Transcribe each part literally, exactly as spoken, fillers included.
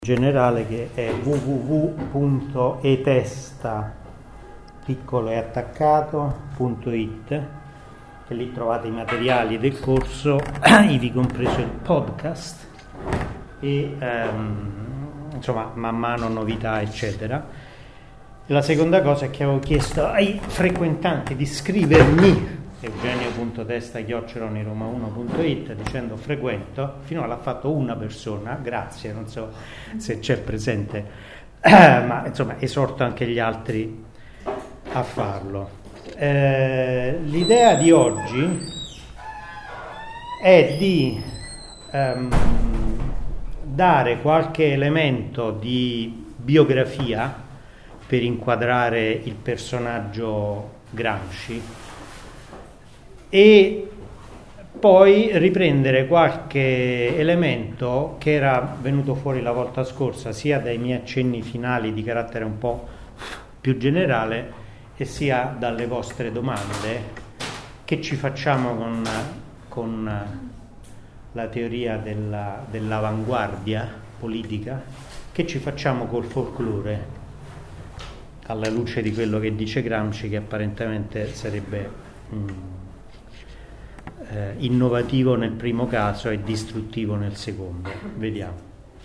generale, che è w w w punto etesta piccolo e attaccato punto it, e lì trovate i materiali del corso, ivi compreso il podcast e ehm, insomma man mano novità eccetera. La seconda cosa è che avevo chiesto ai frequentanti di scrivermi eugenio punto testa chiocciola roma uno punto it dicendo frequento. Finora l'ha fatto una persona, grazie, non so se c'è presente, ma insomma esorto anche gli altri a farlo. Eh, l'idea di oggi è di ehm, dare qualche elemento di biografia per inquadrare il personaggio Gramsci e poi riprendere qualche elemento che era venuto fuori la volta scorsa, sia dai miei accenni finali di carattere un po' più generale e sia dalle vostre domande che ci facciamo con, con la teoria della, dell'avanguardia politica, che ci facciamo col folklore, alla luce di quello che dice Gramsci, che apparentemente sarebbe mh, eh, innovativo nel primo caso e distruttivo nel secondo. Vediamo.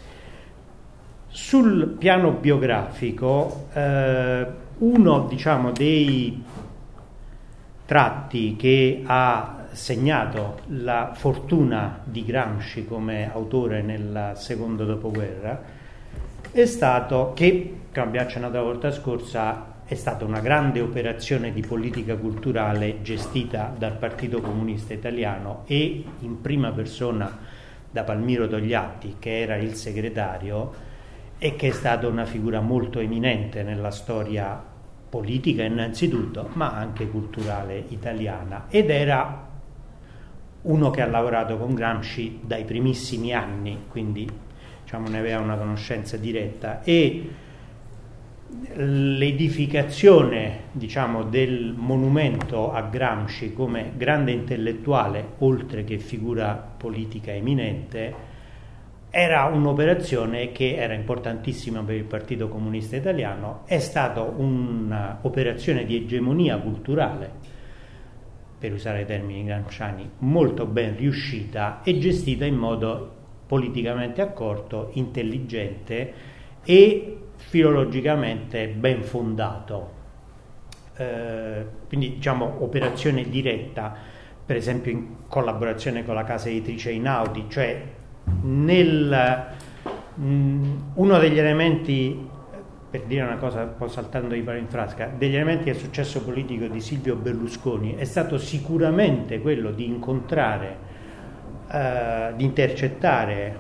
Sul piano biografico, eh, uno diciamo dei tratti che ha segnato la fortuna di Gramsci come autore nel secondo dopoguerra è stato che, come abbiamo accennato la volta scorsa, è stata una grande operazione di politica culturale gestita dal Partito Comunista Italiano e in prima persona da Palmiro Togliatti, che era il segretario e che è stata una figura molto eminente nella storia politica innanzitutto, ma anche culturale italiana, ed era uno che ha lavorato con Gramsci dai primissimi anni, quindi diciamo ne aveva una conoscenza diretta, e l'edificazione diciamo del monumento a Gramsci come grande intellettuale oltre che figura politica eminente era un'operazione che era importantissima per il Partito Comunista Italiano. È stata un'operazione di egemonia culturale, per usare i termini gramsciani, molto ben riuscita e gestita in modo politicamente accorto, intelligente e filologicamente ben fondato. Eh, quindi diciamo operazione diretta, per esempio in collaborazione con la casa editrice Einaudi, cioè nel mh, uno degli elementi, per dire una cosa un po' saltando di palo in frasca, degli elementi del successo politico di Silvio Berlusconi è stato sicuramente quello di incontrare, eh, di intercettare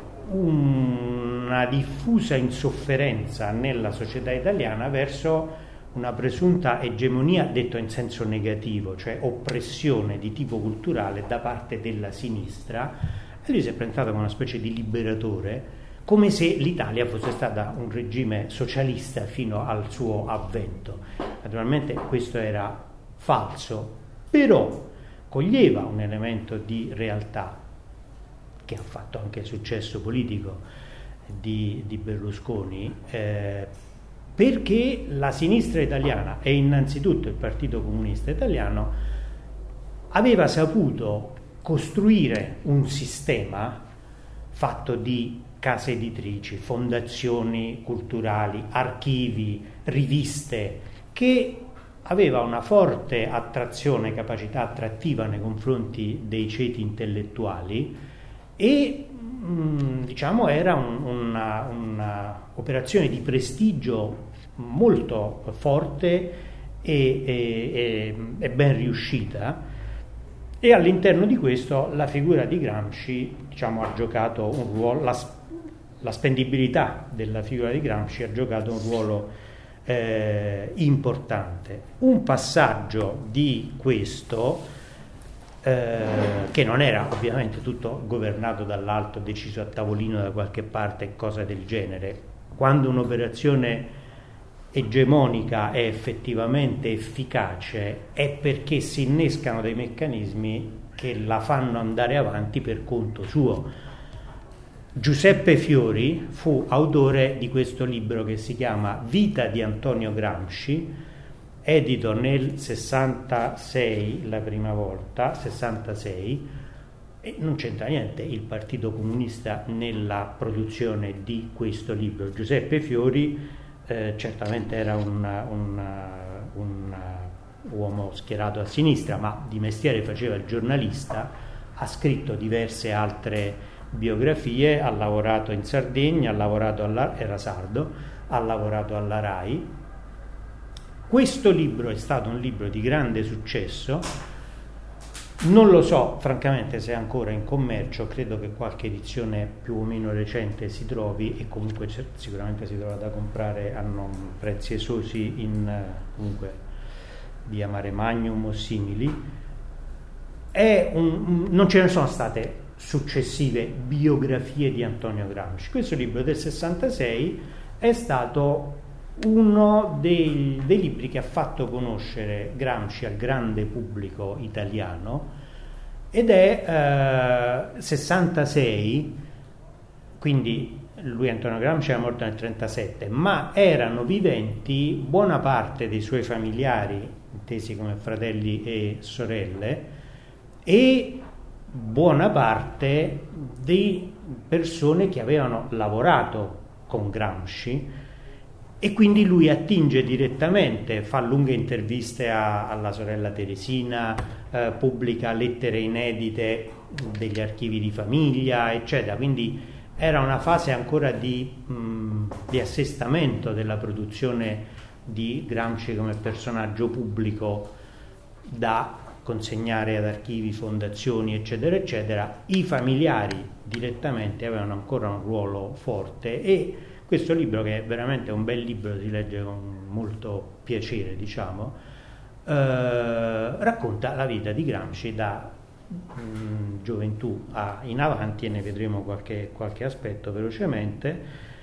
una diffusa insofferenza nella società italiana verso una presunta egemonia, detto in senso negativo, cioè oppressione di tipo culturale da parte della sinistra, e lui si è presentato come una specie di liberatore, come se l'Italia fosse stata un regime socialista fino al suo avvento. Naturalmente questo era falso, però coglieva un elemento di realtà che ha fatto anche il successo politico di, di Berlusconi, eh, perché la sinistra italiana e innanzitutto il Partito Comunista Italiano aveva saputo costruire un sistema fatto di case editrici, fondazioni culturali, archivi, riviste, che aveva una forte attrazione, capacità attrattiva nei confronti dei ceti intellettuali e mh, diciamo era un, una, una operazione di prestigio molto forte e, e, e ben riuscita. E all'interno di questo la figura di Gramsci diciamo, ha giocato un ruolo, la, la spendibilità della figura di Gramsci ha giocato un ruolo eh, importante. Un passaggio di questo, eh, che non era ovviamente tutto governato dall'alto, deciso a tavolino da qualche parte, cosa del genere, quando un'operazione egemonica è effettivamente efficace è perché si innescano dei meccanismi che la fanno andare avanti per conto suo. Giuseppe Fiori fu autore di questo libro che si chiama Vita di Antonio Gramsci, edito nel sessantasei la prima volta, sessantasei, e non c'entra niente il Partito Comunista nella produzione di questo libro. Giuseppe Fiori eh, certamente era un, un, un uomo schierato a sinistra, ma di mestiere faceva il giornalista, ha scritto diverse altre biografie, ha lavorato in Sardegna, ha lavorato alla, era sardo, ha lavorato alla RAI. Questo libro è stato un libro di grande successo, non lo so francamente se è ancora in commercio, credo che qualche edizione più o meno recente si trovi, e comunque sicuramente si trova da comprare a non prezzi esosi in comunque via Mare Magnum o simili. È un, non ce ne sono state successive biografie di Antonio Gramsci. Questo libro del sessantasei è stato uno dei, dei libri che ha fatto conoscere Gramsci al grande pubblico italiano, ed è eh, sessantasei, quindi lui Antonio Gramsci era morto nel trentasette, ma erano viventi buona parte dei suoi familiari, intesi come fratelli e sorelle, e buona parte di persone che avevano lavorato con Gramsci, e quindi lui attinge direttamente, fa lunghe interviste a, alla sorella Teresina, eh, pubblica lettere inedite degli archivi di famiglia, eccetera. Quindi era una fase ancora di, mh, di assestamento della produzione di Gramsci come personaggio pubblico da consegnare ad archivi, fondazioni, eccetera, eccetera. I familiari direttamente avevano ancora un ruolo forte, e questo libro, che è veramente un bel libro, si legge con molto piacere, diciamo, eh, racconta la vita di Gramsci da mh, gioventù a, in avanti, e ne vedremo qualche, qualche aspetto velocemente,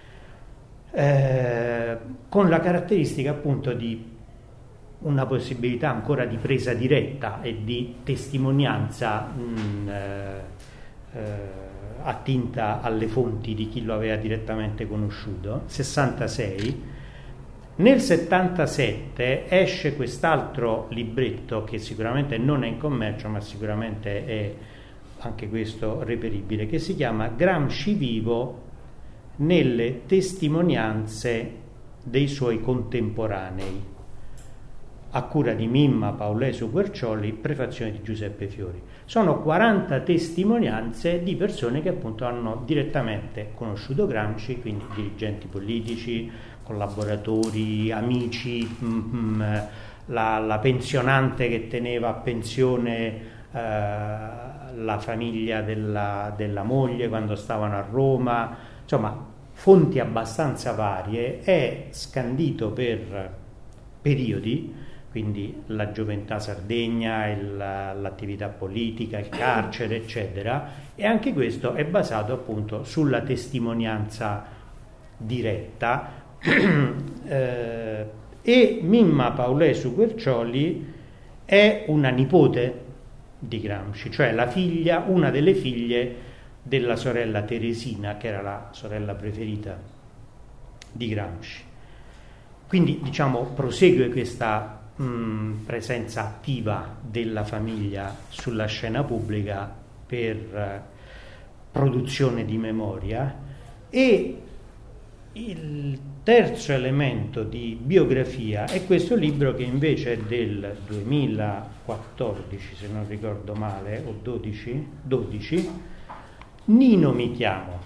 eh, con la caratteristica appunto di una possibilità ancora di presa diretta e di testimonianza mh, eh, eh, attinta alle fonti di chi lo aveva direttamente conosciuto. sessantasei. Nel settantasette esce quest'altro libretto che sicuramente non è in commercio, ma sicuramente è anche questo reperibile, che si chiama Gramsci vivo nelle testimonianze dei suoi contemporanei, a cura di Mimma Paulesu Guercioli, prefazione di Giuseppe Fiori. Sono quaranta testimonianze di persone che appunto hanno direttamente conosciuto Gramsci, quindi dirigenti politici, collaboratori, amici, mm, la, la pensionante che teneva a pensione eh, la famiglia della, della moglie quando stavano a Roma, insomma fonti abbastanza varie. È scandito per periodi, quindi la gioventù Sardegna, il, l'attività politica, il carcere, eccetera, e anche questo è basato appunto sulla testimonianza diretta. eh, e Mimma Paulesu Guercioli è una nipote di Gramsci, cioè la figlia, una delle figlie della sorella Teresina, che era la sorella preferita di Gramsci. Quindi, diciamo, prosegue questa mh, presenza attiva della famiglia sulla scena pubblica per eh, produzione di memoria. E il terzo elemento di biografia è questo libro, che invece è del duemilaquattordici, se non ricordo male, o dodici, dodici, Nino mi chiamo.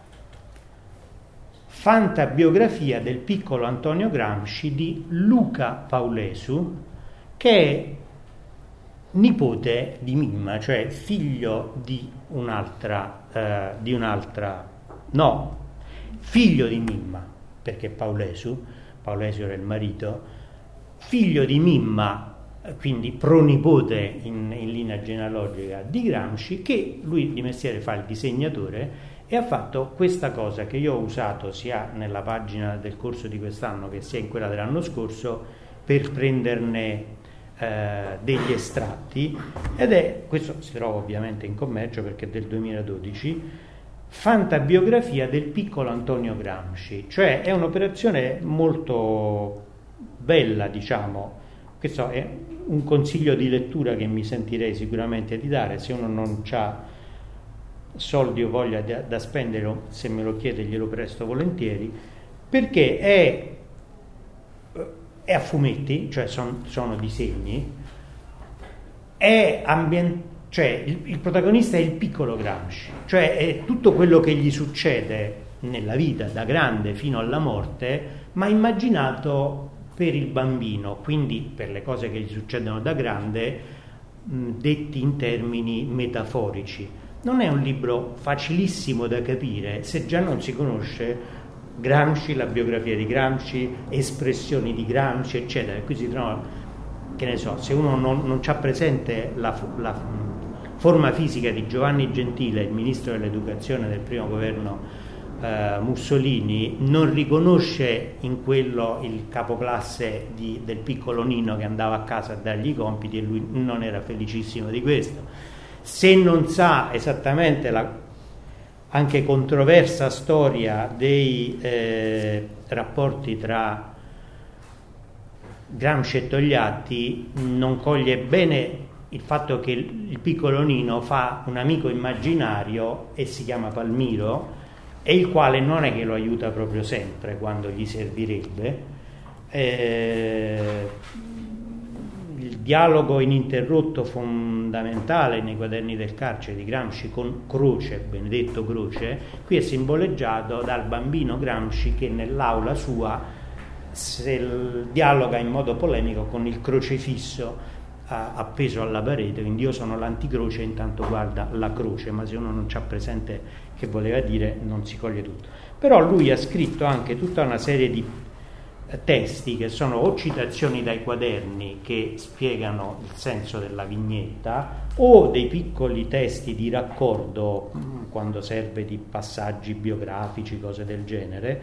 Fantabiografia del piccolo Antonio Gramsci di Luca Paulesu, che è nipote di Mimma, cioè figlio di un'altra, eh, di un'altra, no, figlio di Mimma, perché Paulesu, Paulesu era il marito, figlio di Mimma, quindi pronipote in, in linea genealogica di Gramsci, che lui di mestiere fa il disegnatore, e ha fatto questa cosa che io ho usato sia nella pagina del corso di quest'anno che sia in quella dell'anno scorso per prenderne eh, degli estratti, ed è, questo si trova ovviamente in commercio perché è del duemiladodici, fantabiografia del piccolo Antonio Gramsci, cioè è un'operazione molto bella, diciamo. Questo è un consiglio di lettura che mi sentirei sicuramente di dare, se uno non ha soldi o voglia da, da spendere, se me lo chiede glielo presto volentieri, perché è, è a fumetti, cioè son, sono disegni, è ambientato. Cioè il, il protagonista è il piccolo Gramsci, cioè è tutto quello che gli succede nella vita da grande fino alla morte, ma immaginato per il bambino, quindi per le cose che gli succedono da grande, mh, detti in termini metaforici. Non è un libro facilissimo da capire se già non si conosce Gramsci, la biografia di Gramsci, espressioni di Gramsci, eccetera. Qui si trova, che ne so, se uno non, non c'ha presente la, la forma fisica di Giovanni Gentile, il ministro dell'educazione del primo governo eh, Mussolini, non riconosce in quello il capoclasse di, del piccolo Nino che andava a casa a dargli i compiti, e lui non era felicissimo di questo. Se non sa esattamente la anche controversa storia dei eh, rapporti tra Gramsci e Togliatti, non coglie bene il fatto che il piccolo Nino fa un amico immaginario e si chiama Palmiro, e il quale non è che lo aiuta proprio sempre quando gli servirebbe. Eh, il dialogo ininterrotto fondamentale nei quaderni del carcere di Gramsci con Croce, Benedetto Croce, qui è simboleggiato dal bambino Gramsci che nell'aula sua se dialoga in modo polemico con il crocefisso appeso alla parete, quindi io sono l'anticroce, intanto guarda la croce, ma se uno non c'ha presente che voleva dire non si coglie tutto. Però lui ha scritto anche tutta una serie di testi che sono o citazioni dai quaderni che spiegano il senso della vignetta, o dei piccoli testi di raccordo quando serve di passaggi biografici, cose del genere,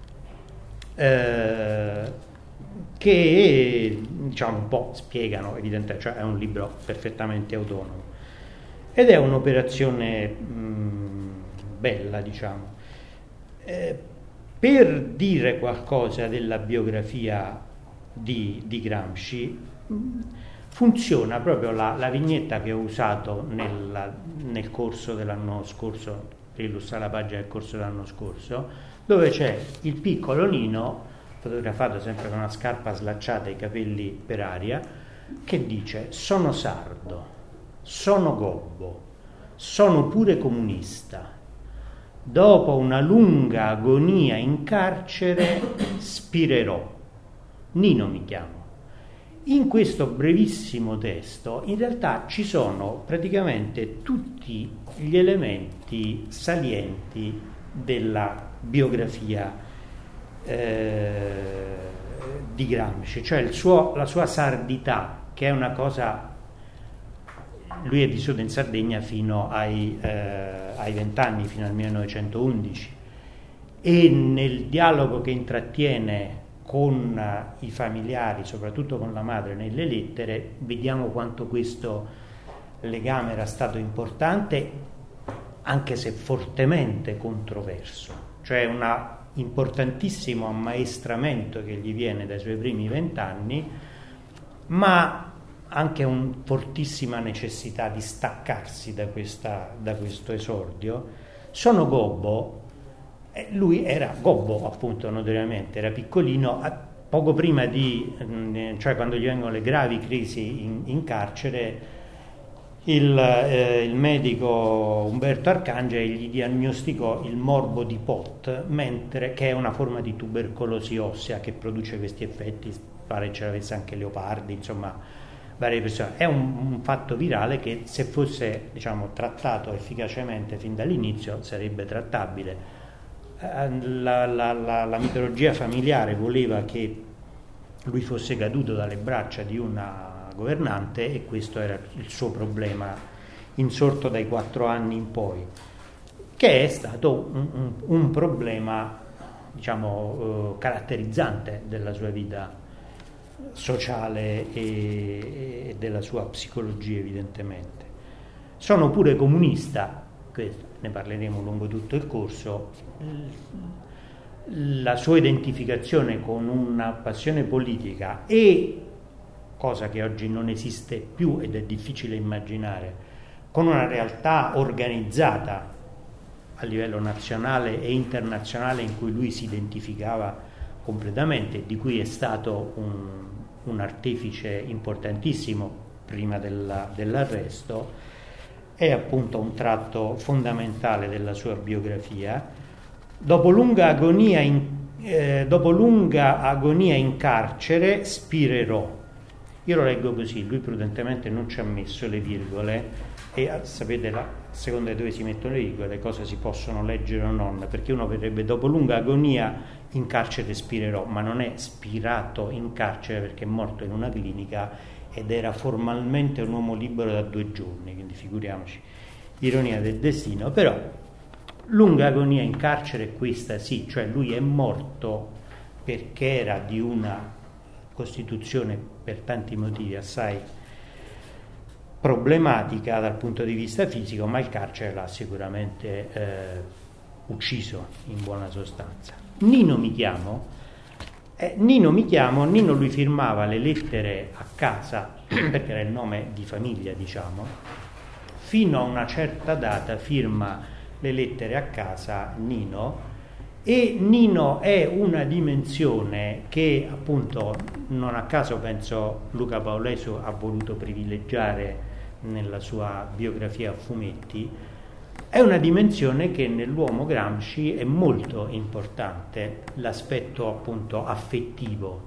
eh, che diciamo un po' spiegano evidentemente, cioè è un libro perfettamente autonomo ed è un'operazione mh, bella, diciamo. Eh, per dire qualcosa della biografia di, di Gramsci mh, funziona proprio la, la vignetta che ho usato nella, nel corso dell'anno scorso, per illustrare la pagina del corso dell'anno scorso, dove c'è il piccolo Nino fotografato sempre con una scarpa slacciata e i capelli per aria, che dice: sono sardo, sono gobbo, sono pure comunista. Dopo una lunga agonia in carcere spirerò. Nino mi chiamo. In questo brevissimo testo in realtà ci sono praticamente tutti gli elementi salienti della biografia Eh, di Gramsci, cioè il suo, la sua sardità, che è una cosa. Lui è vissuto in Sardegna fino ai eh, ai vent'anni, fino al millenovecentoundici, e nel dialogo che intrattiene con i familiari, soprattutto con la madre nelle lettere, vediamo quanto questo legame era stato importante, anche se fortemente controverso, cioè una importantissimo ammaestramento che gli viene dai suoi primi vent'anni, ma anche una fortissima necessità di staccarsi da, questa, da questo esordio. Sono gobbo, eh, lui era gobbo appunto notoriamente, era piccolino, a, poco prima di, eh, cioè quando gli vengono le gravi crisi in, in carcere, Il, eh, il medico Umberto Arcangeli gli diagnosticò il morbo di Pott, mentre, che è una forma di tubercolosi ossea che produce questi effetti, pare ce l'avesse anche Leopardi, insomma varie persone. È un, un fatto virale che se fosse, diciamo, trattato efficacemente fin dall'inizio sarebbe trattabile. La, la, la, la mitologia familiare voleva che lui fosse caduto dalle braccia di una governante, e questo era il suo problema insorto dai quattro anni in poi, che è stato un, un, un problema, diciamo, eh, caratterizzante della sua vita sociale e, e della sua psicologia, evidentemente. Sono pure comunista, questo ne parleremo lungo tutto il corso, la sua identificazione con una passione politica e, cosa che oggi non esiste più ed è difficile immaginare, con una realtà organizzata a livello nazionale e internazionale in cui lui si identificava completamente, di cui è stato un, un artefice importantissimo prima della, dell'arresto, è appunto un tratto fondamentale della sua biografia. Dopo lunga agonia in, eh, dopo lunga agonia in carcere spirerò. Io lo leggo così, lui prudentemente non ci ha messo le virgole e sapete la seconda dove si mettono le virgole, cosa si possono leggere o non, perché uno verrebbe dopo lunga agonia in carcere spirerò, ma non è spirato in carcere perché è morto in una clinica ed era formalmente un uomo libero da due giorni, quindi figuriamoci, ironia del destino. Però lunga agonia in carcere, questa sì, cioè lui è morto perché era di una costituzione per tanti motivi assai problematica dal punto di vista fisico, ma il carcere l'ha sicuramente eh, ucciso in buona sostanza. Nino mi chiamo, eh, Nino mi chiamo, Nino lui firmava le lettere a casa, perché era il nome di famiglia diciamo, fino a una certa data firma le lettere a casa Nino, e Nino è una dimensione che appunto non a caso penso Luca Paolesio ha voluto privilegiare nella sua biografia a fumetti, è una dimensione che nell'uomo Gramsci è molto importante, l'aspetto appunto affettivo.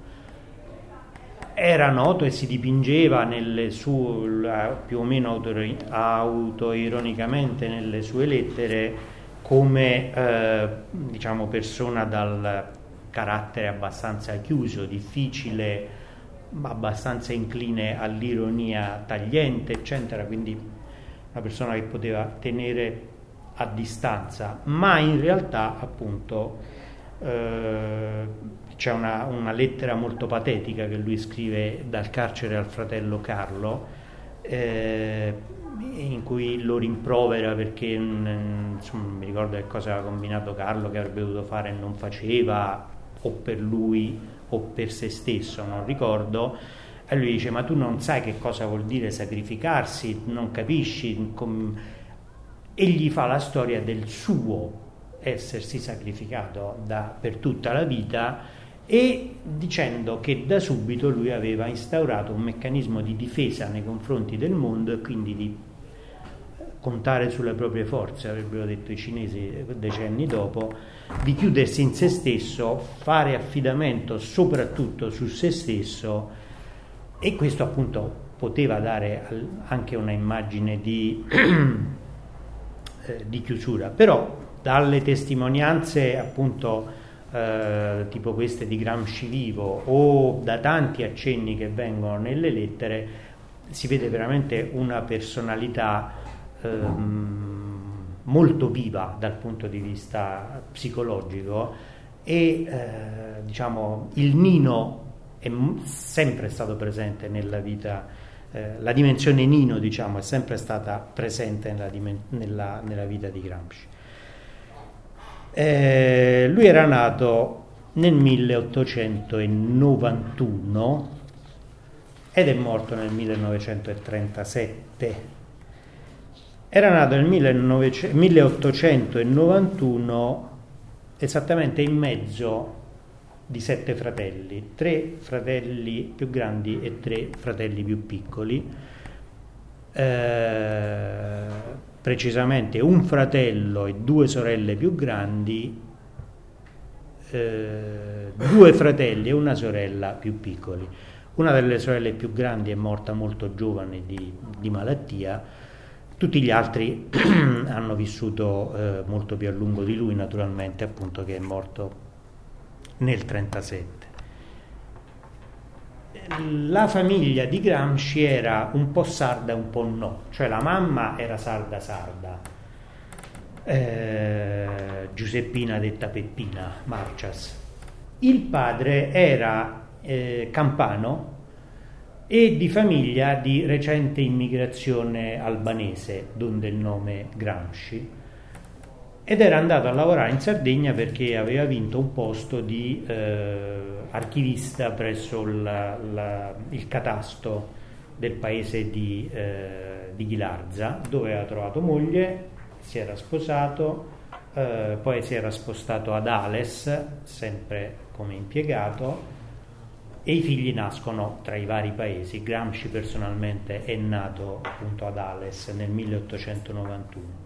Era noto e si dipingeva nelle sue, più o meno auto, autoironicamente nelle sue lettere, come eh, diciamo persona dal carattere abbastanza chiuso, difficile, abbastanza incline all'ironia tagliente, eccetera, quindi una persona che poteva tenere a distanza, ma in realtà appunto eh, c'è una, una lettera molto patetica che lui scrive dal carcere al fratello Carlo, eh, in cui lo rimprovera perché insomma, non mi ricordo che cosa aveva combinato Carlo, che avrebbe dovuto fare e non faceva, o per lui o per se stesso, non ricordo, e lui dice: ma tu non sai che cosa vuol dire sacrificarsi, non capisci, com... e gli fa la storia del suo essersi sacrificato da, per tutta la vita, e dicendo che da subito lui aveva instaurato un meccanismo di difesa nei confronti del mondo e quindi di contare sulle proprie forze, avrebbero detto i cinesi decenni dopo, di chiudersi in se stesso, fare affidamento soprattutto su se stesso, e questo appunto poteva dare anche una immagine di, eh, di chiusura. Però dalle testimonianze appunto eh, tipo queste di Gramsci vivo o da tanti accenni che vengono nelle lettere si vede veramente una personalità molto viva dal punto di vista psicologico, e eh, diciamo il Nino è sempre stato presente nella vita, eh, la dimensione Nino diciamo è sempre stata presente nella, nella, nella vita di Gramsci. Eh, lui era nato nel milleottocentonovantuno ed è morto nel millenovecentotrentasette. Era nato nel milleottocentonovantuno esattamente in mezzo di sette fratelli, tre fratelli più grandi e tre fratelli più piccoli, eh, precisamente un fratello e due sorelle più grandi, eh, due fratelli e una sorella più piccoli. Una delle sorelle più grandi è morta molto giovane di, di malattia. Tutti gli altri hanno vissuto eh, molto più a lungo di lui, naturalmente, appunto, che è morto nel trentasette. La famiglia di Gramsci era un po' sarda e un po' no, cioè la mamma era sarda sarda, eh, Giuseppina detta Peppina Marcias. Il padre era eh, campano e di famiglia di recente immigrazione albanese, donde il nome Gramsci, ed era andato a lavorare in Sardegna perché aveva vinto un posto di eh, archivista presso la, la, il catasto del paese di, eh, di Ghilarza, dove aveva trovato moglie, si era sposato, eh, poi si era spostato ad Ales, sempre come impiegato, e i figli nascono tra i vari paesi. Gramsci personalmente è nato appunto ad Ales nel milleottocentonovantuno.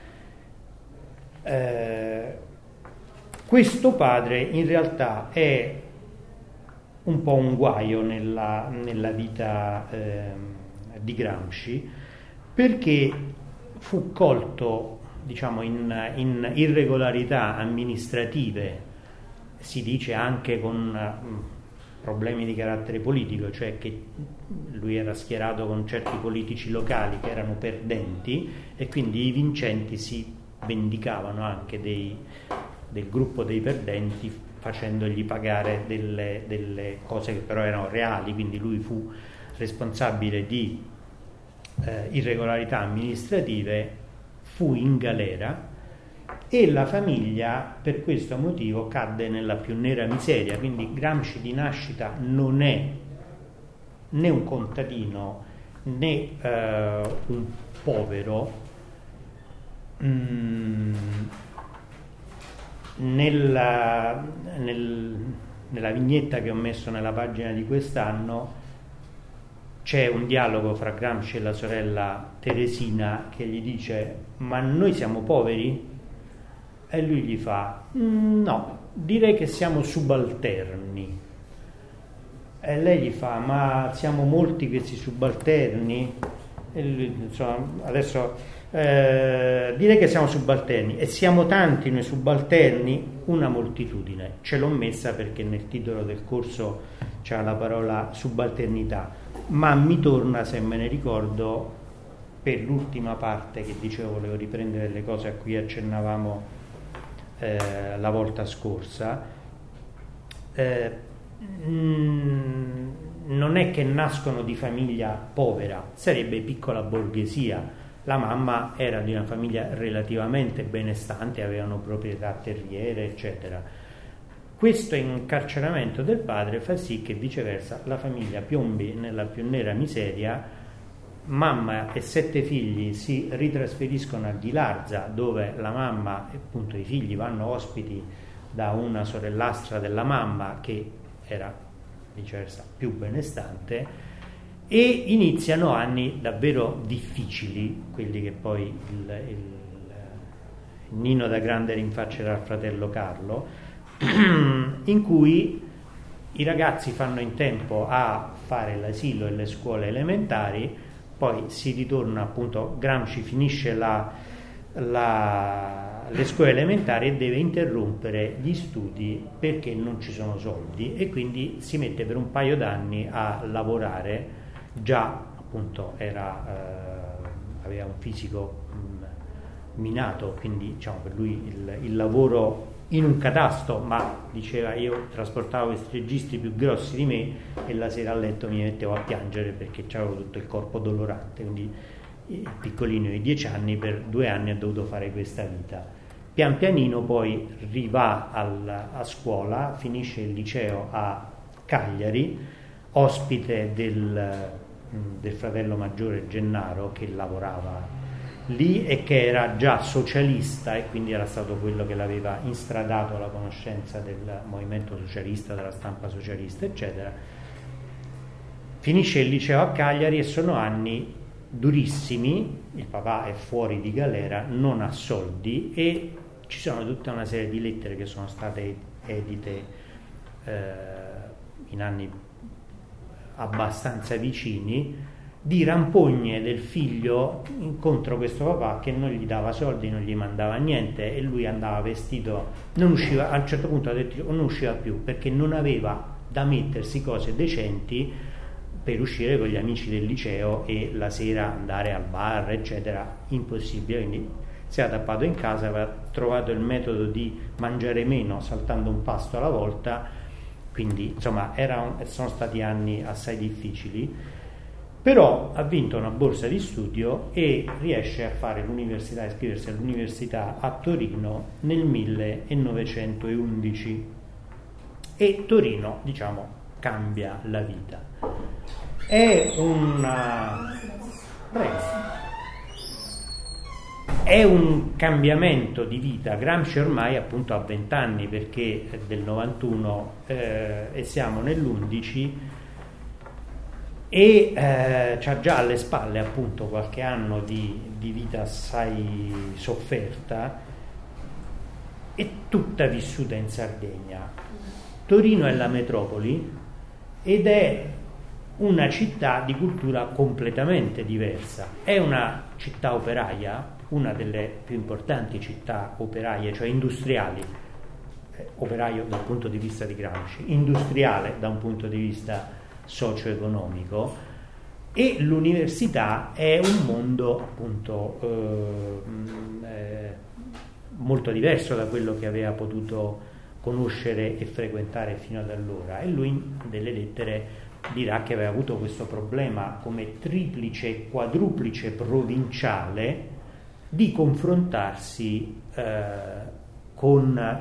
Eh, questo padre in realtà è un po' un guaio nella, nella vita eh, di Gramsci, perché fu colto, diciamo, in, in irregolarità amministrative, si dice anche con mh, problemi di carattere politico, cioè che lui era schierato con certi politici locali che erano perdenti e quindi i vincenti si vendicavano anche dei, del gruppo dei perdenti, facendogli pagare delle, delle cose che però erano reali. Quindi lui fu responsabile di eh, irregolarità amministrative, fu in galera e la famiglia per questo motivo cadde nella più nera miseria. Quindi Gramsci di nascita non è né un contadino né eh, un povero. Mm, nella, nel, nella vignetta che ho messo nella pagina di quest'anno c'è un dialogo fra Gramsci e la sorella Teresina che gli dice: ma noi siamo poveri? E lui gli fa: no, direi che siamo subalterni. E lei gli fa: ma siamo molti questi subalterni? E lui, insomma, adesso eh, direi che siamo subalterni. E siamo tanti noi subalterni? Una moltitudine. Ce l'ho messa perché nel titolo del corso c'è la parola subalternità, ma mi torna, se me ne ricordo, per l'ultima parte che dicevo, volevo riprendere le cose a cui accennavamo eh, la volta scorsa. Eh, mh, non è che nascono di famiglia povera, sarebbe piccola borghesia. La mamma era di una famiglia relativamente benestante, avevano proprietà terriere, eccetera. Questo incarceramento del padre fa sì che viceversa la famiglia piombi nella più nera miseria. Mamma e sette figli si ritrasferiscono a Ghilarza, dove la mamma e appunto i figli vanno ospiti da una sorellastra della mamma che era viceversa più benestante, e iniziano anni davvero difficili, quelli che poi il, il, il Nino da grande rinfaccerà al fratello Carlo, in cui i ragazzi fanno in tempo a fare l'asilo e le scuole elementari, poi si ritorna, appunto Gramsci finisce la, la, le scuole elementari e deve interrompere gli studi perché non ci sono soldi, e quindi si mette per un paio d'anni a lavorare. Già appunto era, eh, aveva un fisico mh, minato, quindi diciamo per lui il, il lavoro in un catasto, ma diceva: io trasportavo questi registri più grossi di me e la sera a letto mi mettevo a piangere perché avevo tutto il corpo dolorante. Quindi il piccolino di dieci anni per due anni ha dovuto fare questa vita. Pian pianino poi rivà al, a scuola, finisce il liceo a Cagliari, ospite del, del fratello maggiore Gennaro, che lavorava lì e che era già socialista, e quindi era stato quello che l'aveva instradato alla conoscenza del movimento socialista, della stampa socialista, eccetera. Finisce il liceo a Cagliari e sono anni durissimi. Il papà è fuori di galera, non ha soldi, e ci sono tutta una serie di lettere che sono state edite eh, in anni abbastanza vicini, di rampogne del figlio contro questo papà che non gli dava soldi, non gli mandava niente, e lui andava vestito, non usciva, a un certo punto ha detto non usciva più perché non aveva da mettersi cose decenti per uscire con gli amici del liceo e la sera andare al bar, eccetera. Impossibile, quindi si era tappato in casa, aveva trovato il metodo di mangiare meno saltando un pasto alla volta. Quindi insomma era un, sono stati anni assai difficili. però ha vinto una borsa di studio e riesce a fare l'università, a iscriversi all'università a Torino nel millenovecentoundici, e Torino, diciamo, cambia la vita. È una... Prego. È un cambiamento di vita. Gramsci ormai appunto ha venti anni, perché è del novantuno eh, e siamo nell'undici, e eh, c'ha già alle spalle appunto qualche anno di, di vita assai sofferta, e tutta vissuta in Sardegna. Torino è la metropoli ed è una città di cultura completamente diversa. È una città operaia, una delle più importanti città operaie, cioè industriali, eh, operaio dal punto di vista di Gramsci, industriale da un punto di vista socio-economico, e l'università è un mondo appunto eh, eh, molto diverso da quello che aveva potuto conoscere e frequentare fino ad allora. E lui nelle lettere dirà che aveva avuto questo problema come triplice e quadruplice provinciale di confrontarsi eh, con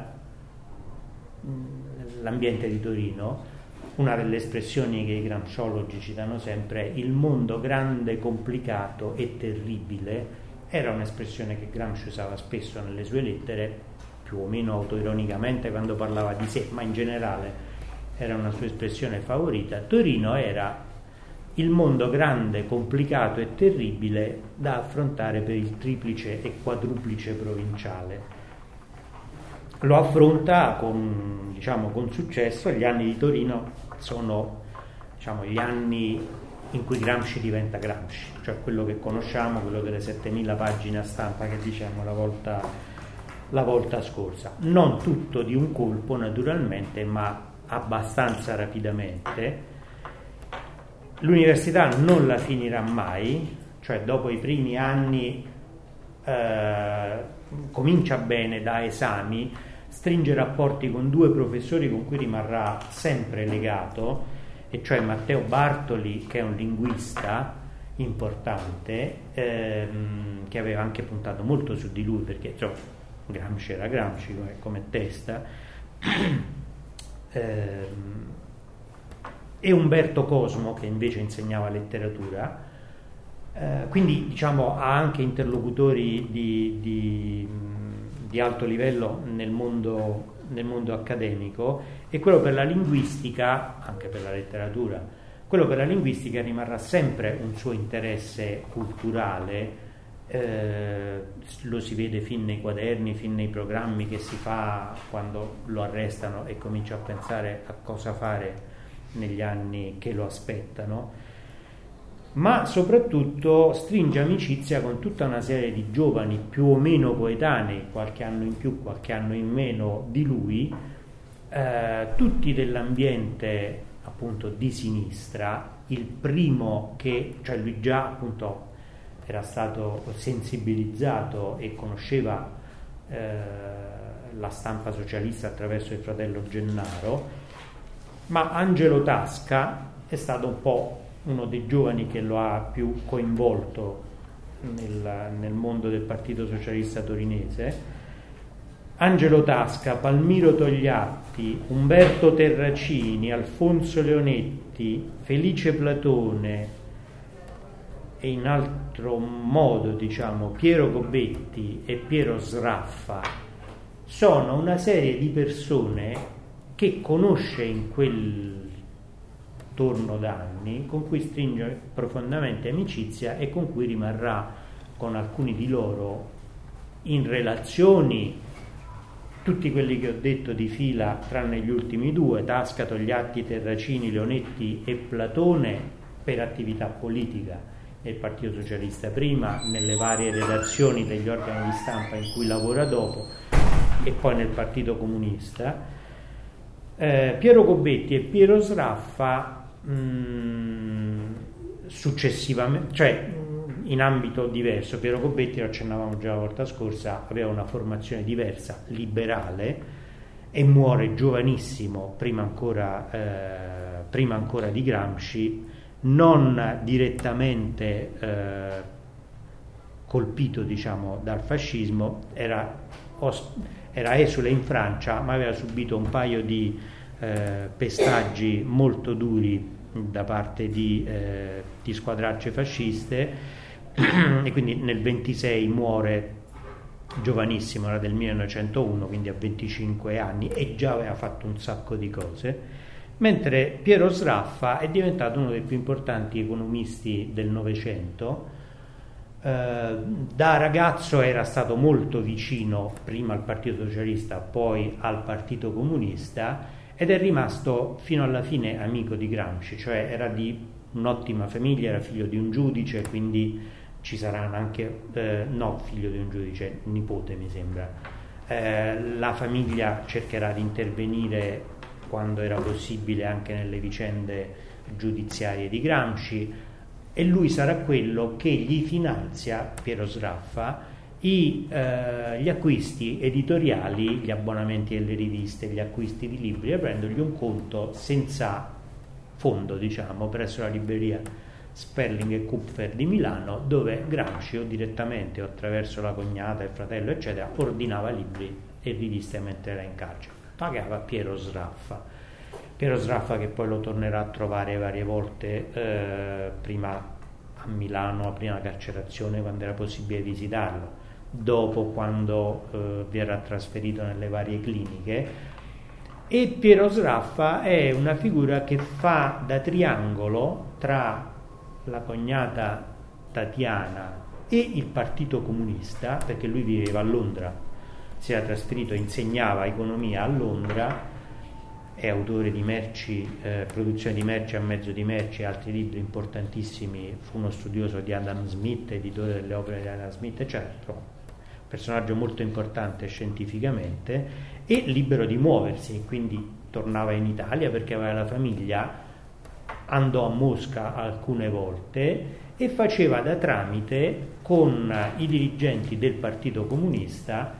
l'ambiente di Torino. Una delle espressioni che i gramsciologi citano sempre è il mondo grande, complicato e terribile. Era un'espressione che Gramsci usava spesso nelle sue lettere, più o meno autoironicamente quando parlava di sé, ma in generale era una sua espressione favorita. Torino era il mondo grande, complicato e terribile da affrontare per il triplice e quadruplice provinciale. Lo affronta con, diciamo, con successo. Gli anni di Torino sono, diciamo, gli anni in cui Gramsci diventa Gramsci, cioè quello che conosciamo, quello delle settemila pagine a stampa che diciamo la volta, la volta scorsa. Non tutto di un colpo naturalmente, ma abbastanza rapidamente. L'università non la finirà mai, cioè dopo i primi anni eh, comincia bene da esami, stringe rapporti con due professori con cui rimarrà sempre legato, e cioè Matteo Bartoli, che è un linguista importante, ehm, che aveva anche puntato molto su di lui, perché insomma, Gramsci era Gramsci come, come testa, ehm, e Umberto Cosmo, che invece insegnava letteratura. Eh, quindi diciamo ha anche interlocutori di, di, di alto livello nel mondo, nel mondo accademico, e quello per la linguistica, anche per la letteratura, quello per la linguistica rimarrà sempre un suo interesse culturale. Eh, lo si vede fin nei quaderni, fin nei programmi che si fa quando lo arrestano e comincia a pensare a cosa fare negli anni che lo aspettano, ma soprattutto stringe amicizia con tutta una serie di giovani più o meno coetanei, qualche anno in più, qualche anno in meno di lui, eh, tutti dell'ambiente appunto di sinistra. Il primo che, cioè lui già appunto era stato sensibilizzato e conosceva eh, la stampa socialista attraverso il fratello Gennaro, ma Angelo Tasca è stato un po' uno dei giovani che lo ha più coinvolto nel, nel mondo del Partito Socialista Torinese. Angelo Tasca, Palmiro Togliatti, Umberto Terracini, Alfonso Leonetti, Felice Platone e in altro modo diciamo Piero Gobetti e Piero Sraffa sono una serie di persone che conosce in quel torno d'anni, con cui stringe profondamente amicizia e con cui rimarrà con alcuni di loro in relazioni, tutti quelli che ho detto di fila tranne gli ultimi due, Tasca, Togliatti, Terracini, Leonetti e Platone, per attività politica nel Partito Socialista prima, nelle varie redazioni degli organi di stampa in cui lavora dopo, e poi nel Partito Comunista. Eh, Piero Gobetti e Piero Sraffa mh, successivamente, cioè mh, in ambito diverso. Piero Gobetti, lo accennavamo già la volta scorsa, aveva una formazione diversa, liberale, e muore giovanissimo, prima ancora, eh, prima ancora di Gramsci, non direttamente eh, colpito, diciamo, dal fascismo, era, era esule in Francia, ma aveva subito un paio di eh, pestaggi molto duri da parte di, eh, di squadracce fasciste, e quindi nel ventisei muore giovanissimo, era del millenovecentouno, quindi a venticinque anni, e già aveva fatto un sacco di cose, mentre Piero Sraffa è diventato uno dei più importanti economisti del Novecento. Eh, da ragazzo era stato molto vicino prima al Partito Socialista, poi al Partito Comunista, ed è rimasto fino alla fine amico di Gramsci, cioè era di un'ottima famiglia, era figlio di un giudice, quindi ci saranno anche, eh, no, figlio di un giudice, nipote mi sembra. Eh, la famiglia cercherà di intervenire quando era possibile anche nelle vicende giudiziarie di Gramsci, e lui sarà quello che gli finanzia, Piero Sraffa, I, eh, gli acquisti editoriali, gli abbonamenti alle riviste, gli acquisti di libri, aprendogli un conto senza fondo, diciamo, presso la libreria Sperling e Kupfer di Milano, dove Gramsci, o direttamente o attraverso la cognata, il fratello, eccetera, ordinava libri e riviste mentre era in carcere. Pagava Piero Sraffa. Piero Sraffa, che poi lo tornerà a trovare varie volte, eh, prima a Milano, a prima carcerazione, quando era possibile visitarlo, dopo quando eh, verrà trasferito nelle varie cliniche. E Piero Sraffa è una figura che fa da triangolo tra la cognata Tatiana e il Partito Comunista, perché lui viveva a Londra, si era trasferito, insegnava economia a Londra, è autore di merci, eh, produzione di merci a mezzo di merci e altri libri importantissimi, fu uno studioso di Adam Smith, editore delle opere di Adam Smith, eccetera. Personaggio molto importante scientificamente e libero di muoversi, quindi tornava in Italia perché aveva la famiglia, andò a Mosca alcune volte e faceva da tramite con i dirigenti del Partito Comunista,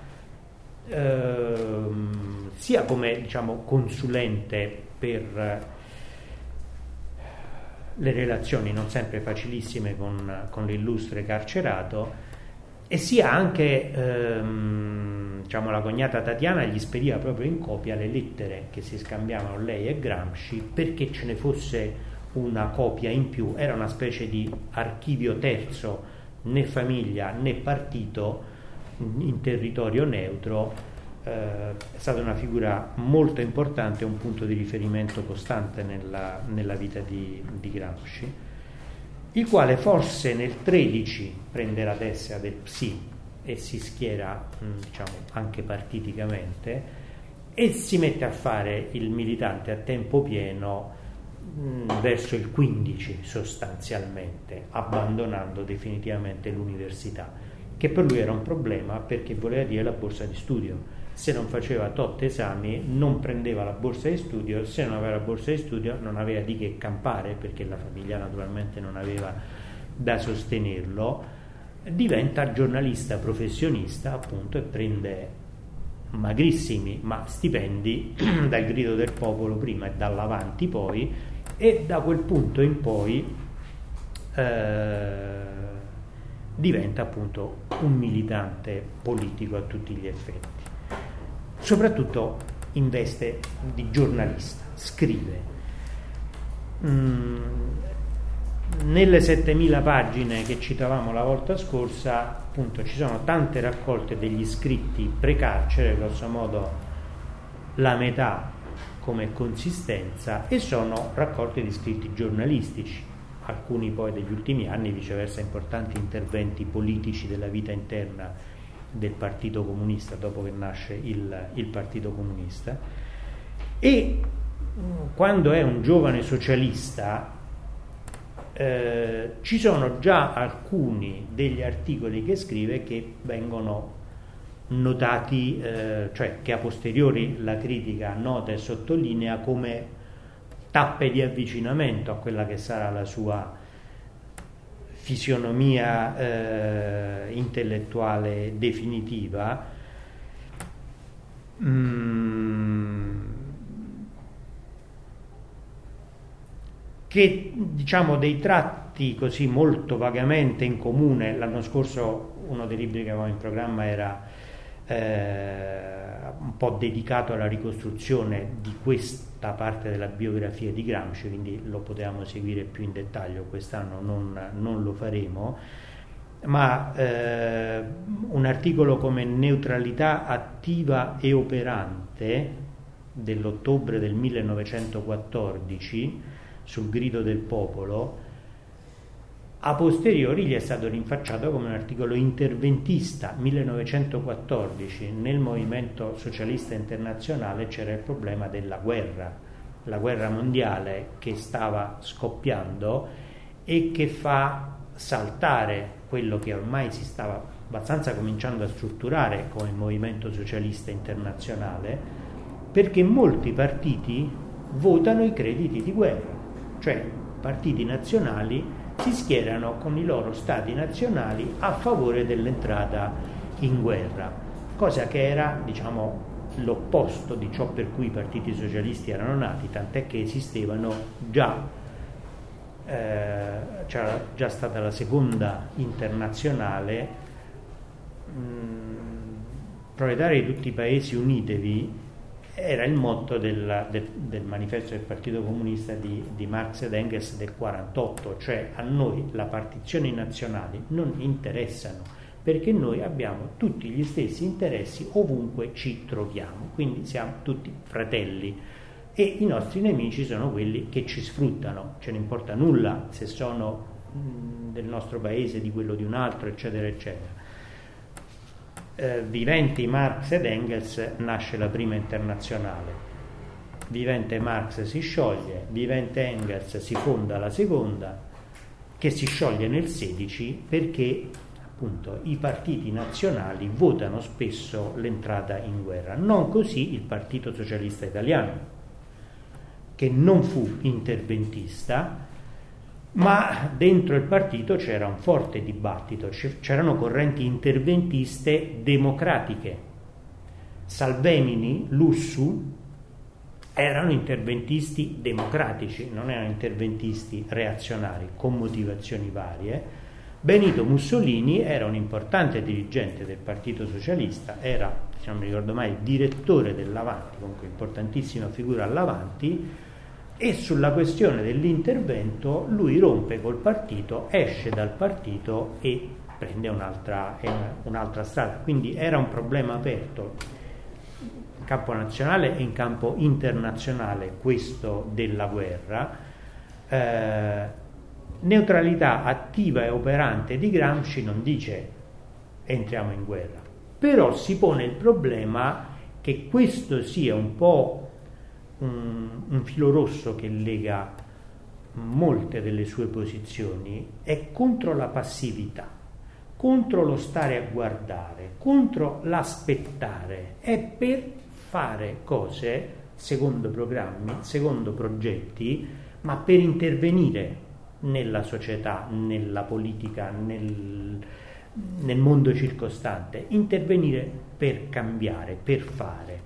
ehm, sia come, diciamo, consulente per le relazioni non sempre facilissime con, con l'illustre carcerato, e sia anche, ehm, diciamo, la cognata Tatiana gli spediva proprio in copia le lettere che si scambiavano lei e Gramsci, perché ce ne fosse una copia in più. Era una specie di archivio terzo, né famiglia né partito, in territorio neutro. Eh, è stata una figura molto importante, un punto di riferimento costante nella, nella vita di, di Gramsci, il quale forse nel tredici prende la tessera del P S I e si schiera, diciamo, anche partiticamente, e si mette a fare il militante a tempo pieno mh, verso il quindici sostanzialmente, abbandonando definitivamente l'università, che per lui era un problema perché voleva dire la borsa di studio. Se non faceva tot esami non prendeva la borsa di studio, se non aveva la borsa di studio non aveva di che campare, perché la famiglia naturalmente non aveva da sostenerlo. Diventa giornalista professionista, appunto, e prende magrissimi ma stipendi dal Grido del Popolo prima e dall'Avanti poi, e da quel punto in poi eh, diventa appunto un militante politico a tutti gli effetti. Soprattutto in veste di giornalista, scrive. Mm, nelle settemila pagine che citavamo la volta scorsa, appunto, ci sono tante raccolte degli scritti precarcere, grosso modo la metà come consistenza, e sono raccolte di scritti giornalistici, alcuni poi degli ultimi anni, viceversa importanti interventi politici della vita interna del Partito Comunista dopo che nasce il, il Partito Comunista. E quando è un giovane socialista eh, ci sono già alcuni degli articoli che scrive che vengono notati, eh, cioè che a posteriori la critica nota e sottolinea come tappe di avvicinamento a quella che sarà la sua fisionomia eh, intellettuale definitiva, mm, che diciamo dei tratti così molto vagamente in comune. L'anno scorso uno dei libri che avevo in programma era eh, un po' dedicato alla ricostruzione di questa parte della biografia di Gramsci, quindi lo potevamo seguire più in dettaglio. Quest'anno non, non lo faremo, ma eh, un articolo come Neutralità attiva e operante dell'ottobre del millenovecentoquattordici sul Grido del Popolo, a posteriori gli è stato rinfacciato come un articolo interventista. millenovecentoquattordici, nel movimento socialista internazionale c'era il problema della guerra, la guerra mondiale che stava scoppiando e che fa saltare quello che ormai si stava abbastanza cominciando a strutturare come il movimento socialista internazionale, perché molti partiti votano i crediti di guerra, cioè partiti nazionali si schierano con i loro stati nazionali a favore dell'entrata in guerra, cosa che era, diciamo, l'opposto di ciò per cui i partiti socialisti erano nati, tant'è che esistevano già, eh, c'era già stata la seconda internazionale, mh, proletari di tutti i paesi unitevi, era il motto del, del, del manifesto del Partito Comunista di, di Marx ed Engels del quarantotto, cioè a noi le partizioni nazionali non interessano, perché noi abbiamo tutti gli stessi interessi ovunque ci troviamo, quindi siamo tutti fratelli e i nostri nemici sono quelli che ci sfruttano, ce ne importa nulla se sono mh, del nostro paese, di quello di un altro, eccetera eccetera. Eh, viventi Marx ed Engels nasce la prima internazionale, vivente Marx si scioglie, vivente Engels si fonda la seconda, che si scioglie nel sedici perché appunto i partiti nazionali votano spesso l'entrata in guerra. Non così il Partito Socialista Italiano, che non fu interventista, ma dentro il partito c'era un forte dibattito, c'erano correnti interventiste democratiche. Salvemini, Lussu erano interventisti democratici, non erano interventisti reazionari con motivazioni varie. Benito Mussolini era un importante dirigente del Partito Socialista, era, se non mi ricordo mai, il direttore dell'Avanti, comunque importantissima figura all'Avanti, e sulla questione dell'intervento lui rompe col partito, esce dal partito e prende un'altra, un'altra strada. Quindi era un problema aperto in campo nazionale e in campo internazionale, questo della guerra. Eh, neutralità attiva e operante di Gramsci non dice entriamo in guerra, però si pone il problema che questo sia un po' Un, un filo rosso che lega molte delle sue posizioni, è contro la passività, contro lo stare a guardare, contro l'aspettare, è per fare cose secondo programmi, secondo progetti, ma per intervenire nella società, nella politica, nel, nel mondo circostante, intervenire per cambiare, per fare.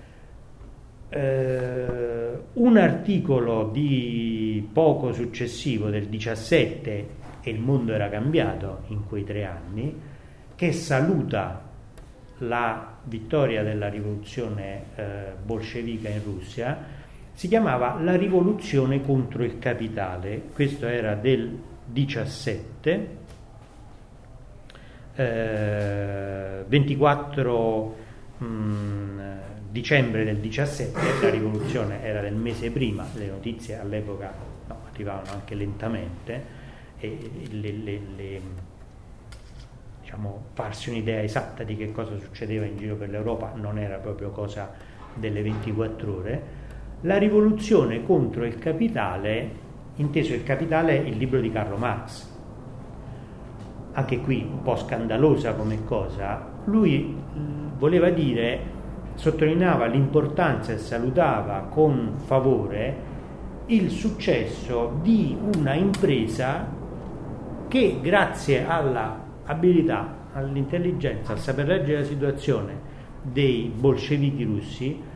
Uh, un articolo di poco successivo del diciassette, e il mondo era cambiato in quei tre anni, che saluta la vittoria della rivoluzione uh, bolscevica in Russia, si chiamava La rivoluzione contro il capitale. Questo era del diciassette, uh, ventiquattro mh, dicembre del diciassette, la rivoluzione era del mese prima, le notizie all'epoca no, arrivavano anche lentamente e le, le, le, diciamo, farsi un'idea esatta di che cosa succedeva in giro per l'Europa non era proprio cosa delle ventiquattro ore. La rivoluzione contro il capitale, inteso il capitale, il libro di Carlo Marx, anche qui un po' scandalosa come cosa. Lui voleva dire, sottolineava l'importanza e salutava con favore il successo di una impresa che, grazie alla abilità, all'intelligenza, al saper leggere la situazione dei bolscevichi russi,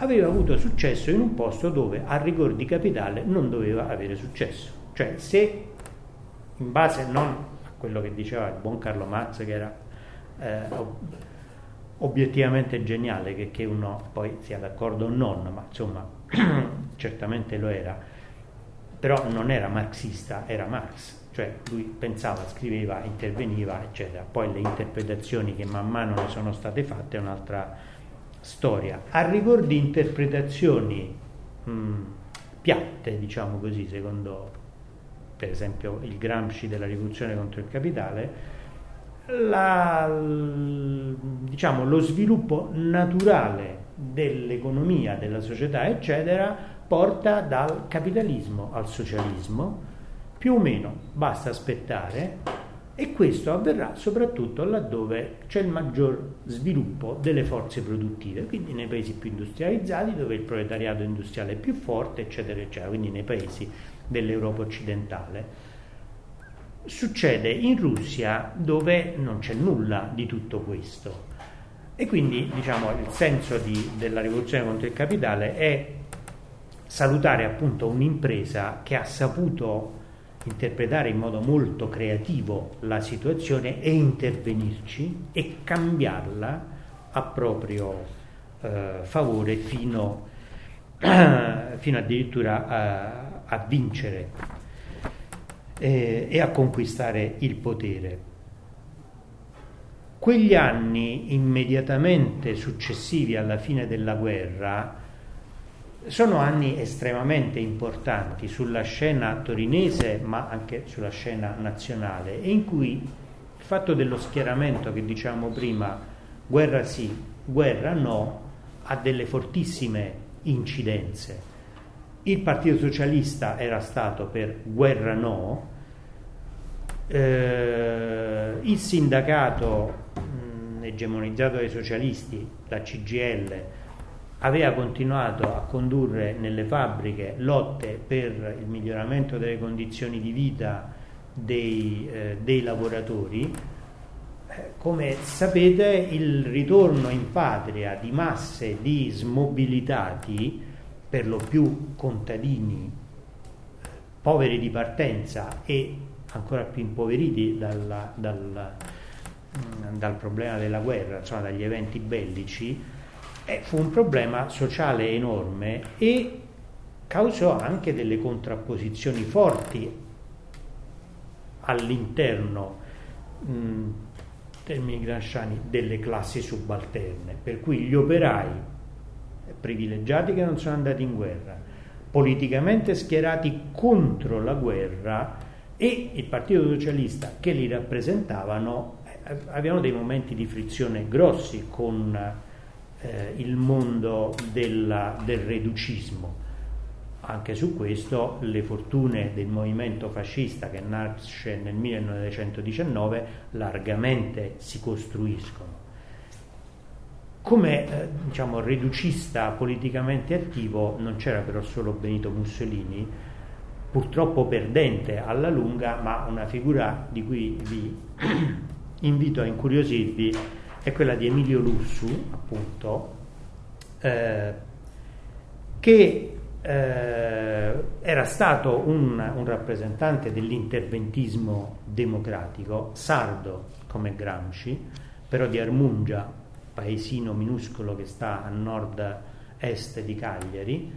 aveva avuto successo in un posto dove a rigor di capitale non doveva avere successo. Cioè, se in base non a quello che diceva il buon Carlo Marx, che era eh, obiettivamente geniale, che, che uno poi sia d'accordo o non, ma insomma certamente lo era, però non era marxista, era Marx. Cioè lui pensava, scriveva, interveniva, eccetera. Poi le interpretazioni che man mano ne sono state fatte è un'altra storia. A rigor di interpretazioni mh, piatte, diciamo così, secondo per esempio il Gramsci della rivoluzione contro il capitale, la, diciamo, lo sviluppo naturale dell'economia, della società, eccetera, porta dal capitalismo al socialismo. Più o meno basta aspettare, e questo avverrà soprattutto laddove c'è il maggior sviluppo delle forze produttive, quindi nei paesi più industrializzati, dove il proletariato industriale è più forte, eccetera, eccetera, quindi nei paesi dell'Europa occidentale. Succede in Russia, dove non c'è nulla di tutto questo, e quindi, diciamo, il senso di, della rivoluzione contro il capitale è salutare appunto un'impresa che ha saputo interpretare in modo molto creativo la situazione e intervenirci e cambiarla a proprio eh, favore fino, eh, fino addirittura a, a vincere eh, e a conquistare il potere. Quegli anni immediatamente successivi alla fine della guerra sono anni estremamente importanti sulla scena torinese, ma anche sulla scena nazionale, e in cui il fatto dello schieramento che dicevamo prima, guerra sì, guerra no, ha delle fortissime incidenze. Il Partito Socialista era stato per guerra no, eh, il sindacato mh, egemonizzato dai socialisti, la C G I L, aveva continuato a condurre nelle fabbriche lotte per il miglioramento delle condizioni di vita dei, eh, dei lavoratori. Eh, come sapete, il ritorno in patria di masse di smobilitati, per lo più contadini, poveri di partenza e ancora più impoveriti dalla, dal, dal problema della guerra, insomma dagli eventi bellici, Eh, fu un problema sociale enorme e causò anche delle contrapposizioni forti all'interno, mh, termini gramsciani, delle classi subalterne, per cui gli operai privilegiati che non sono andati in guerra, politicamente schierati contro la guerra, e il Partito Socialista che li rappresentavano eh, avevano dei momenti di frizione grossi con Eh, il mondo della, del reducismo. Anche su questo le fortune del movimento fascista, che nasce nel millenovecentodiciannove, largamente si costruiscono. Come eh, diciamo reducista politicamente attivo non c'era però solo Benito Mussolini, purtroppo perdente alla lunga, ma una figura di cui vi invito a incuriosirvi è quella di Emilio Lussu, appunto, eh, che eh, era stato un, un rappresentante dell'interventismo democratico, sardo come Gramsci, però di Armungia, paesino minuscolo che sta a nord-est di Cagliari.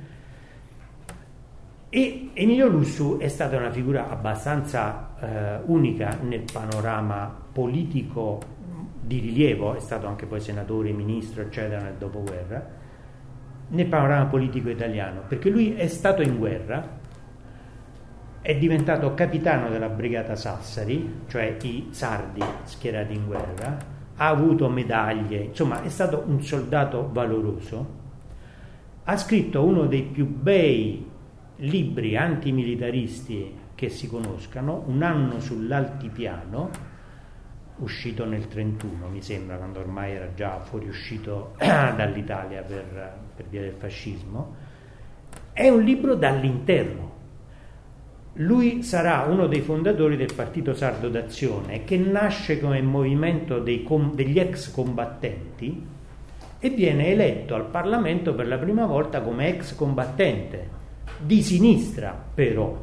E Emilio Lussu è stata una figura abbastanza eh, unica nel panorama politico di rilievo, è stato anche poi senatore, ministro, eccetera, nel dopoguerra, nel panorama politico italiano, perché lui è stato in guerra, è diventato capitano della brigata Sassari, cioè i sardi schierati in guerra, ha avuto medaglie, insomma è stato un soldato valoroso, ha scritto uno dei più bei libri antimilitaristi che si conoscano, Un anno sull'altipiano, uscito nel trentuno, mi sembra, quando ormai era già fuoriuscito dall'Italia per, per via del fascismo. È un libro dall'interno. Lui sarà uno dei fondatori del Partito Sardo d'Azione, che nasce come movimento dei com- degli ex combattenti e viene eletto al Parlamento per la prima volta come ex combattente, di sinistra però,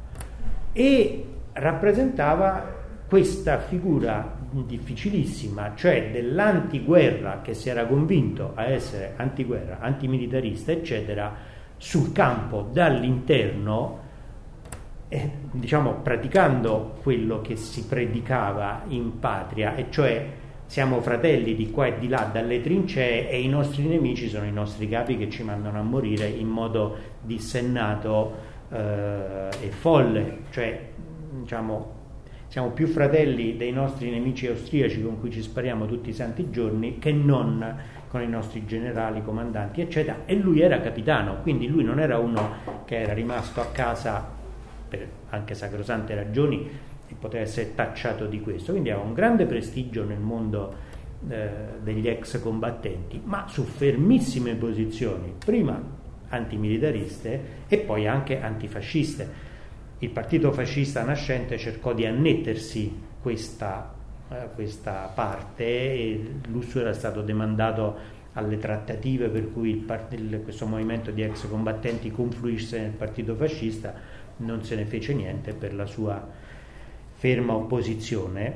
e rappresentava questa figura difficilissima, cioè dell'antiguerra, che si era convinto a essere antiguerra, antimilitarista, eccetera, sul campo dall'interno, eh, diciamo praticando quello che si predicava in patria, e cioè siamo fratelli di qua e di là dalle trincee e i nostri nemici sono i nostri capi che ci mandano a morire in modo dissennato eh, e folle, cioè diciamo siamo più fratelli dei nostri nemici austriaci con cui ci spariamo tutti i santi giorni che non con i nostri generali, comandanti, eccetera. E lui era capitano, quindi lui non era uno che era rimasto a casa per anche sacrosante ragioni e poteva essere tacciato di questo, quindi aveva un grande prestigio nel mondo eh, degli ex combattenti, ma su fermissime posizioni, prima antimilitariste e poi anche antifasciste. Il partito fascista nascente cercò di annettersi questa, eh, questa parte e Lussu era stato demandato alle trattative per cui il part- il, questo movimento di ex combattenti confluisse nel partito fascista, non se ne fece niente per la sua ferma opposizione.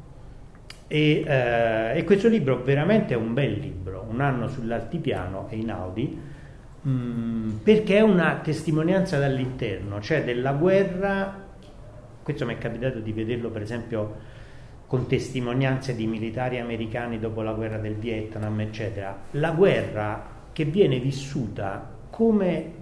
E, eh, e questo libro veramente è un bel libro, Un anno sull'altipiano e Einaudi, perché è una testimonianza dall'interno, cioè della guerra. Questo mi è capitato di vederlo per esempio con testimonianze di militari americani dopo la guerra del Vietnam, eccetera. La guerra che viene vissuta come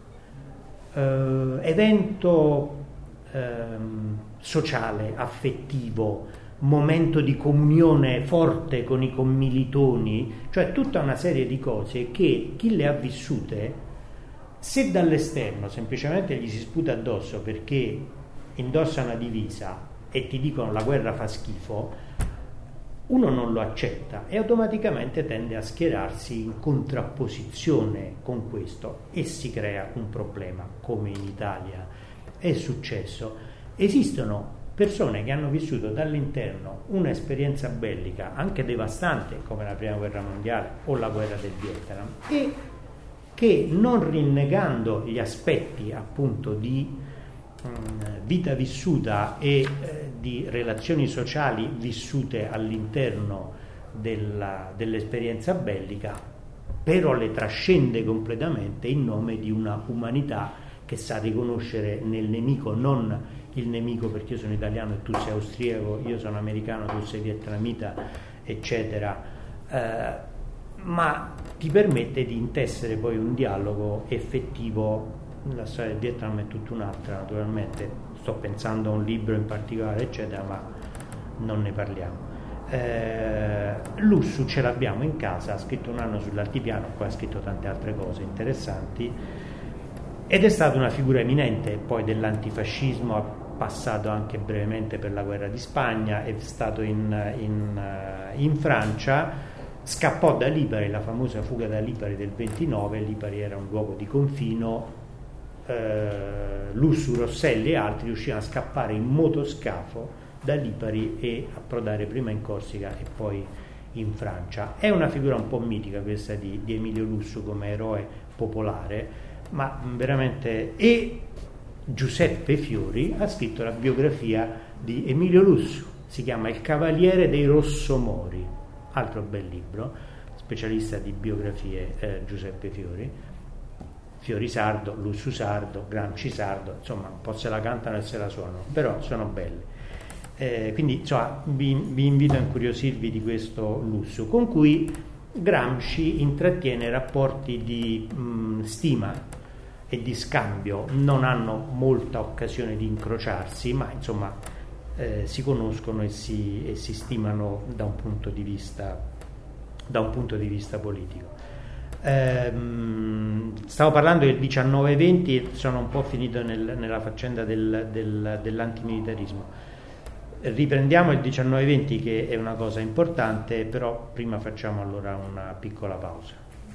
eh, evento eh, sociale, affettivo, momento di comunione forte con i commilitoni, cioè tutta una serie di cose che chi le ha vissute, se dall'esterno semplicemente gli si sputa addosso perché indossa una divisa e ti dicono la guerra fa schifo, uno non lo accetta e automaticamente tende a schierarsi in contrapposizione con questo e si crea un problema, come in Italia è successo. Esistono persone che hanno vissuto dall'interno un'esperienza bellica anche devastante come la prima guerra mondiale o la guerra del Vietnam e che, non rinnegando gli aspetti appunto di mh, vita vissuta e eh, di relazioni sociali vissute all'interno della, dell'esperienza bellica, però le trascende completamente in nome di una umanità che sa riconoscere nel nemico non il nemico perché io sono italiano e tu sei austriaco, io sono americano, tu sei vietnamita, eccetera, eh, ma ti permette di intessere poi un dialogo effettivo. La storia del Vietnam è tutta un'altra, naturalmente, sto pensando a un libro in particolare, eccetera, ma non ne parliamo. Eh, Lussu ce l'abbiamo in casa, ha scritto Un anno sull'altipiano, poi ha scritto tante altre cose interessanti, ed è stata una figura eminente poi dell'antifascismo, ha passato anche brevemente per la guerra di Spagna, è stato in, in, in Francia, scappò da Lipari, la famosa fuga da Lipari del ventinove, Lipari era un luogo di confino, eh, Lussu, Rosselli e altri riuscivano a scappare in motoscafo da Lipari e approdare prima in Corsica e poi in Francia. È una figura un po' mitica questa di, di Emilio Lussu come eroe popolare, ma veramente. E Giuseppe Fiori ha scritto la biografia di Emilio Lussu, si chiama Il Cavaliere dei Rossomori, altro bel libro, specialista di biografie, eh, Giuseppe Fiori, Fiori sardo, Lussu sardo, Gramsci sardo, insomma un po' se la cantano e se la suonano, però sono belli. Eh, quindi insomma vi, vi invito a incuriosirvi di questo Lussu, con cui Gramsci intrattiene rapporti di mh, stima e di scambio. Non hanno molta occasione di incrociarsi, ma insomma eh, si conoscono e si, e si stimano da un punto di vista da un punto di vista politico. Ehm, stavo parlando del diciannove venti e sono un po' finito nel, nella faccenda del, del, dell'antimilitarismo. Riprendiamo il diciannove venti, che è una cosa importante, però prima facciamo allora una piccola pausa.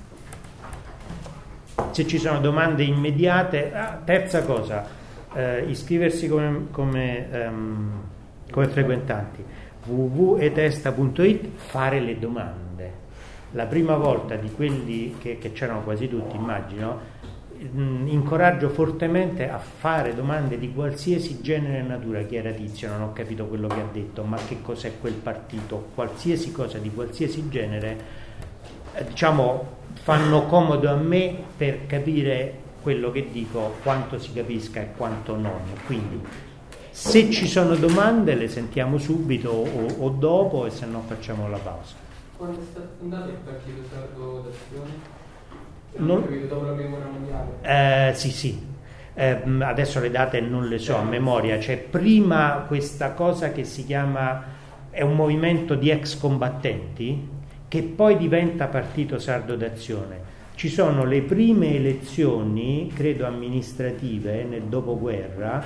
Se ci sono domande immediate, ah, terza cosa, eh, iscriversi come, come, um, come frequentanti, w w w punto etesta punto it, fare le domande. la prima volta di quelli che, che c'erano quasi tutti, immagino, mh, incoraggio fortemente a fare domande di qualsiasi genere e natura. Chi era Tizio? Non ho capito quello che ha detto, ma che cos'è quel partito? Qualsiasi cosa di qualsiasi genere, eh, diciamo, fanno comodo a me per capire quello che dico, quanto si capisca e quanto non. Quindi se ci sono domande le sentiamo subito o, o dopo, e se no facciamo la pausa. Quando è stato fondato il Partito Sardo d'Azione? Non... capito, dopo la prima guerra mondiale? Eh, sì, sì. Eh, adesso le date non le so a memoria. C'è prima questa cosa che si chiama, è un movimento di ex combattenti che poi diventa Partito Sardo d'Azione. Ci sono le prime elezioni, credo amministrative, nel dopoguerra,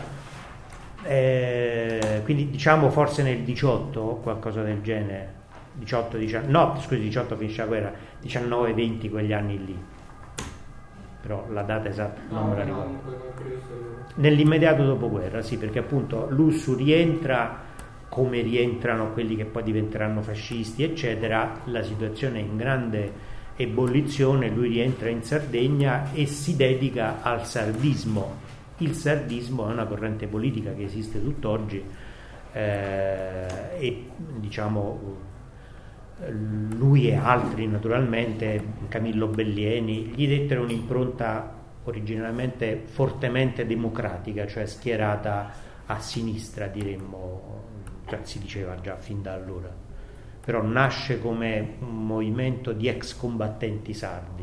eh, quindi diciamo forse nel diciotto, qualcosa del genere. diciotto, diciannove, no, scusi, diciotto finisce la guerra, diciannove venti, quegli anni lì. Però la data esatta non no, me la no, ricordo. no, Nell'immediato dopoguerra, sì, perché appunto l'U S S U rientra come rientrano quelli che poi diventeranno fascisti, eccetera. La situazione è in grande ebollizione, lui rientra in Sardegna e si dedica al sardismo. Il sardismo è una corrente politica che esiste tutt'oggi, eh, e diciamo lui e altri naturalmente, Camillo Bellieni, gli dettero un'impronta originariamente fortemente democratica, cioè schierata a sinistra, diremmo, cioè si diceva già fin da allora, però nasce come un movimento di ex combattenti sardi.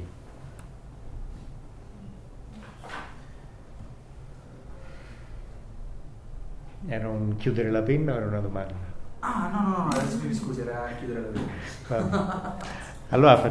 Era un chiudere la penna o era una domanda? Ah, no, no, no, adesso mi scusi, era chiudere la penna. Allora